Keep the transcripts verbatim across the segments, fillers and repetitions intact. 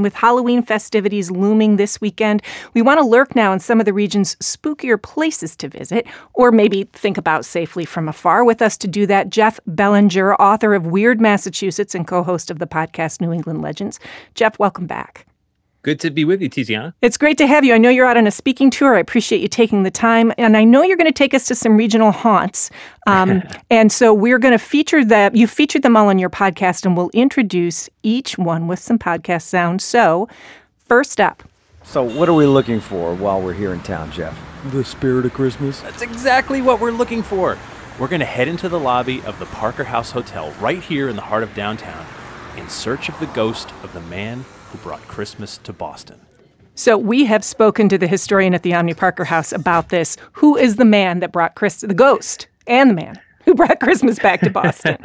with Halloween festivities looming this weekend, we want to lurk now in some of the region's spookier places to visit, or maybe think about safely from afar. With us to do that, Jeff Belanger, author of Weird Massachusetts and co-host of the podcast New England Legends. Jeff, welcome back. Good to be with you, Tiziana. It's great to have you. I know you're out on a speaking tour. I appreciate you taking the time. And I know you're going to take us to some regional haunts. Um, and so we're going to feature that. You featured them all on your podcast, and we'll introduce each one with some podcast sound. So first up. So what are we looking for while we're here in town, Jeff? The spirit of Christmas? That's exactly what we're looking for. We're going to head into the lobby of the Parker House Hotel right here in the heart of downtown in search of the ghost of the man who brought Christmas to Boston. So we have spoken to the historian at the Omni Parker House about this. Who is the man that brought Chris, the ghost and the man who brought Christmas back to Boston?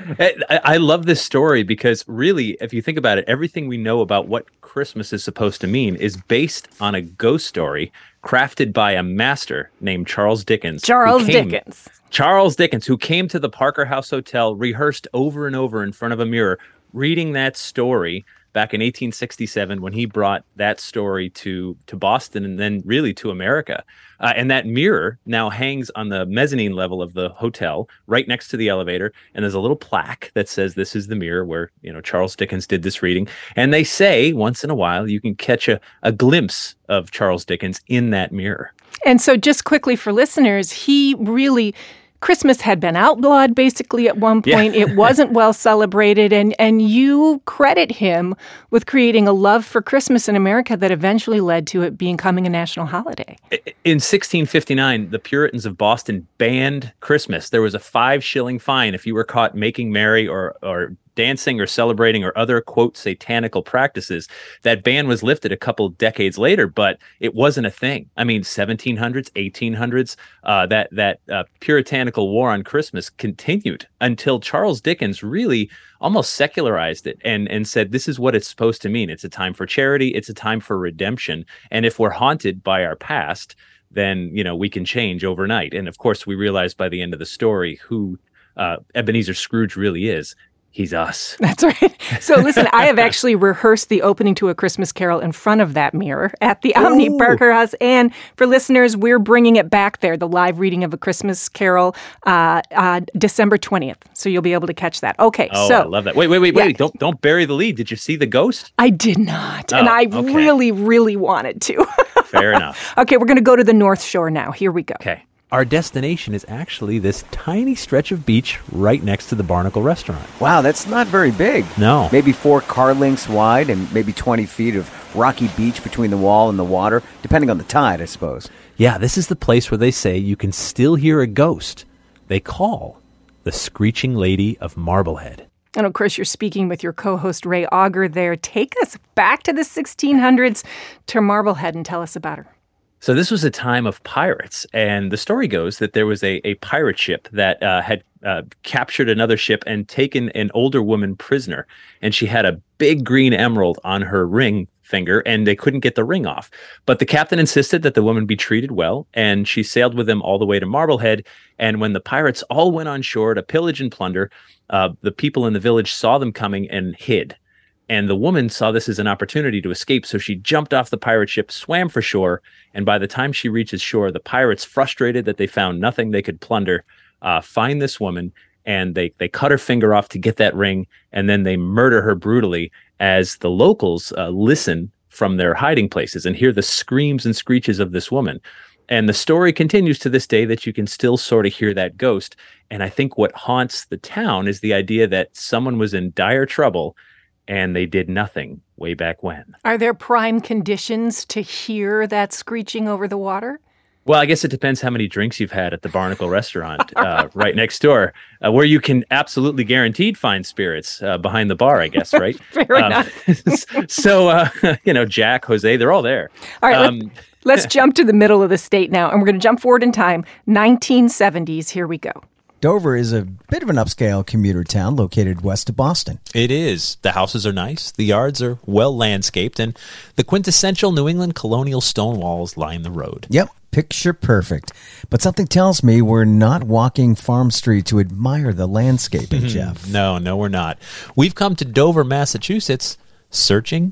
I, I love this story because really, if you think about it, everything we know about what Christmas is supposed to mean is based on a ghost story crafted by a master named Charles Dickens. Charles came, Dickens. Charles Dickens, who came to the Parker House Hotel, rehearsed over and over in front of a mirror, reading that story back in eighteen sixty-seven when he brought that story to, to Boston and then really to America. Uh, and that mirror now hangs on the mezzanine level of the hotel right next to the elevator. And there's a little plaque that says this is the mirror where, you know, Charles Dickens did this reading. And they say once in a while you can catch a, a glimpse of Charles Dickens in that mirror. And so just quickly for listeners, he really... Christmas had been outlawed basically at one point. Yeah. It wasn't well celebrated. And, and you credit him with creating a love for Christmas in America that eventually led to it becoming a national holiday. In sixteen fifty-nine, the Puritans of Boston banned Christmas. There was a five shilling fine if you were caught making merry or or dancing or celebrating or other, quote, satanical practices. That ban was lifted a couple decades later, but it wasn't a thing. I mean, seventeen hundreds, eighteen hundreds, uh, that that uh, puritanical war on Christmas continued until Charles Dickens really almost secularized it and, and said, this is what it's supposed to mean. It's a time for charity. It's a time for redemption. And if we're haunted by our past, then, you know, we can change overnight. And of course, we realized by the end of the story who uh, Ebenezer Scrooge really is. He's us. That's right. So listen, I have actually rehearsed the opening to A Christmas Carol in front of that mirror at the Omni Ooh. Parker House. And for listeners, we're bringing it back there, the live reading of A Christmas Carol, uh, uh, December twentieth. So you'll be able to catch that. Okay, oh, so. I love that. Wait, wait, wait, yeah. wait. Don't, don't bury the lead. Did you see the ghost? I did not. Oh, and I okay. really, really wanted to. Fair enough. Okay, we're going to go to the North Shore now. Here we go. Okay. Our destination is actually this tiny stretch of beach right next to the Barnacle Restaurant. Wow, that's not very big. No. Maybe four car lengths wide and maybe twenty feet of rocky beach between the wall and the water, depending on the tide, I suppose. Yeah, this is the place where they say you can still hear a ghost they call the Screeching Lady of Marblehead. And of course, you're speaking with your co-host Ray Auger there. Take us back to the sixteen hundreds to Marblehead and tell us about her. So this was a time of pirates, and the story goes that there was a, a pirate ship that uh, had uh, captured another ship and taken an older woman prisoner, and she had a big green emerald on her ring finger, and they couldn't get the ring off. But the captain insisted that the woman be treated well, and she sailed with them all the way to Marblehead, and when the pirates all went on shore to pillage and plunder, uh, the people in the village saw them coming and hid. And the woman saw this as an opportunity to escape, so she jumped off the pirate ship, swam for shore, and by the time she reaches shore, the pirates, frustrated that they found nothing they could plunder, uh, find this woman, and they, they cut her finger off to get that ring, and then they murder her brutally as the locals uh, listen from their hiding places and hear the screams and screeches of this woman. And the story continues to this day that you can still sort of hear that ghost. And I think what haunts the town is the idea that someone was in dire trouble and they did nothing way back when. Are there prime conditions to hear that screeching over the water? Well, I guess it depends how many drinks you've had at the Barnacle Restaurant uh, right next door, uh, where you can absolutely guaranteed find spirits uh, behind the bar, I guess, right? Fair um, enough. So, uh, you know, Jack, Jose, they're all there. All right, um, let's, let's jump to the middle of the state now, and we're going to jump forward in time, nineteen seventies. Here we go. Dover is a bit of an upscale commuter town located west of Boston. It is. The houses are nice, the yards are well landscaped, and the quintessential New England colonial stone walls line the road. Yep, picture perfect. But something tells me we're not walking Farm Street to admire the landscaping, Jeff. No, no, we're not. We've come to Dover, Massachusetts, searching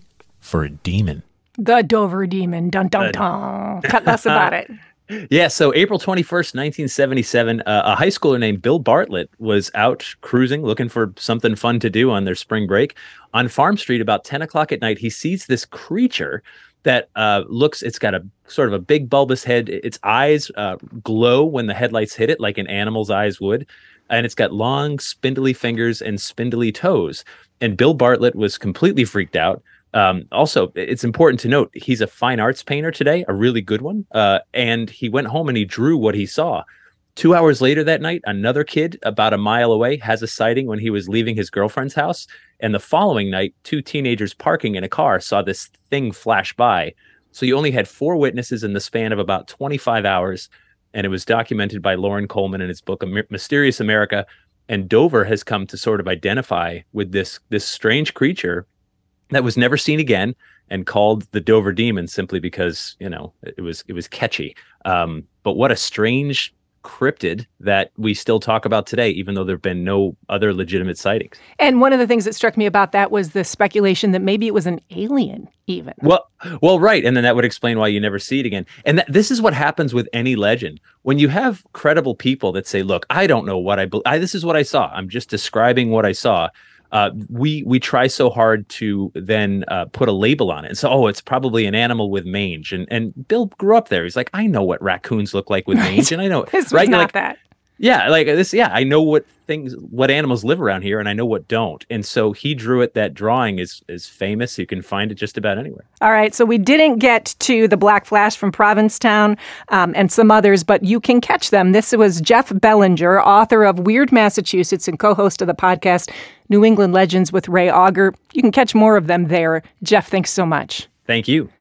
for a demon. The Dover Demon. Dun, dun, dun. Tell us about it. Yeah, so April twenty-first, nineteen seventy-seven, uh, a high schooler named Bill Bartlett was out cruising, looking for something fun to do on their spring break. On Farm Street, about ten o'clock at night, he sees this creature that uh, looks, it's got a sort of a big bulbous head. Its eyes uh, glow when the headlights hit it, like an animal's eyes would. And it's got long, spindly fingers and spindly toes. And Bill Bartlett was completely freaked out. Um, also, it's important to note, he's a fine arts painter today, a really good one. Uh, and he went home and he drew what he saw. Two hours later that night, another kid about a mile away has a sighting when he was leaving his girlfriend's house. And the following night, two teenagers parking in a car saw this thing flash by. So you only had four witnesses in the span of about twenty-five hours. And it was documented by Loren Coleman in his book, Mysterious America. And Dover has come to sort of identify with this, this strange creature that was never seen again and called the Dover Demon simply because, you know, it was it was catchy. Um, but what a strange cryptid that we still talk about today, even though there have been no other legitimate sightings. And one of the things that struck me about that was the speculation that maybe it was an alien even. Well, well, right. And then that would explain why you never see it again. And that, this is what happens with any legend. When you have credible people that say, look, I don't know what I, be- I this is what I saw. I'm just describing what I saw. Uh, we we try so hard to then uh, put a label on it and so, oh, it's probably an animal with mange. And and Bill grew up there. He's like, I know what raccoons look like with mange, and I know this was right? not like, that. Yeah, like this. Yeah, I know what things, what animals live around here, and I know what don't. And so he drew it. That drawing is is famous. You can find it just about anywhere. All right, so we didn't get to the Black Flash from Provincetown um, and some others, but you can catch them. This was Jeff Belanger, author of Weird Massachusetts and co-host of the podcast New England Legends with Ray Auger. You can catch more of them there. Jeff, thanks so much. Thank you.